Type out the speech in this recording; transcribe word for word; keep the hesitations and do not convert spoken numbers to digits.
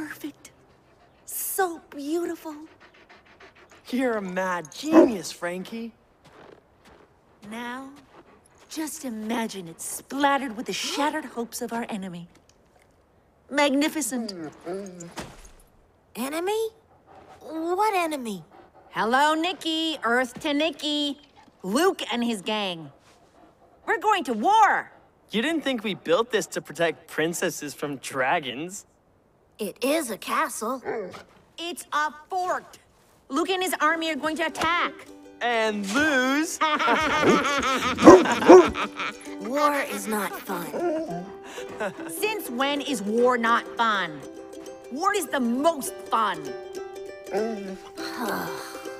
perfect. So beautiful. You're a mad genius, Frankie. Now, just imagine it splattered with the shattered hopes of our enemy. Magnificent. Enemy? What enemy? Hello, Nikki. Earth to Nikki. Luke and his gang. We're going to war. You didn't think we built this to protect princesses from dragons? It is a castle. It's a fort. Luke and his army are going to attack. And lose? War is not fun. Since when is war not fun? War is the most fun.